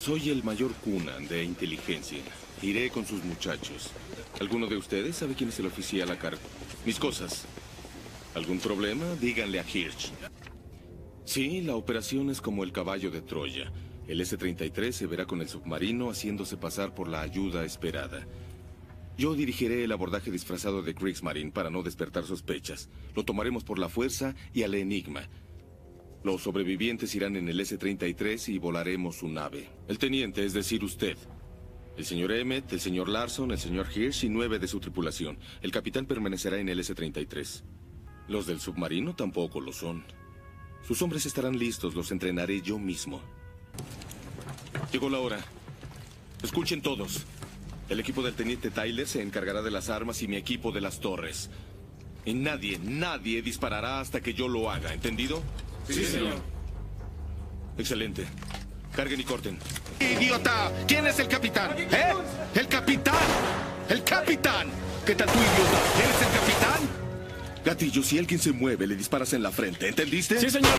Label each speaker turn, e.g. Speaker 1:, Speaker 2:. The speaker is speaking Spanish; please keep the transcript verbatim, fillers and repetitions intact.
Speaker 1: Soy el mayor Cunan de inteligencia. Iré con sus muchachos. ¿Alguno de ustedes sabe quién es el oficial a cargo? Mis cosas. ¿Algún problema? Díganle a Hirsch. Sí, la operación es como el caballo de Troya. El ese treinta y tres se verá con el submarino haciéndose pasar por la ayuda esperada. Yo dirigiré el abordaje disfrazado de Kriegsmarine para no despertar sospechas. Lo tomaremos por la fuerza y al enigma. Los sobrevivientes irán en el ese treinta y tres y volaremos su nave. El teniente, es decir, usted. El señor Emmett, el señor Larson, el señor Hirsch y nueve de su tripulación. El capitán permanecerá en el ese treinta y tres. Los del submarino tampoco lo son. Sus hombres estarán listos, los entrenaré yo mismo. Llegó la hora. Escuchen todos. El equipo del teniente Tyler se encargará de las armas y mi equipo de las torres. Y nadie, nadie disparará hasta que yo lo haga, ¿entendido?
Speaker 2: Sí, señor.
Speaker 1: Excelente. Carguen y corten.
Speaker 3: ¡Idiota! ¿Quién es el capitán? ¿Eh? ¡El capitán! ¡El capitán! ¿Qué tal tú, idiota? ¿Eres el capitán?
Speaker 1: Gatillo, si alguien se mueve, le disparas en la frente, ¿entendiste?
Speaker 2: Sí, señor.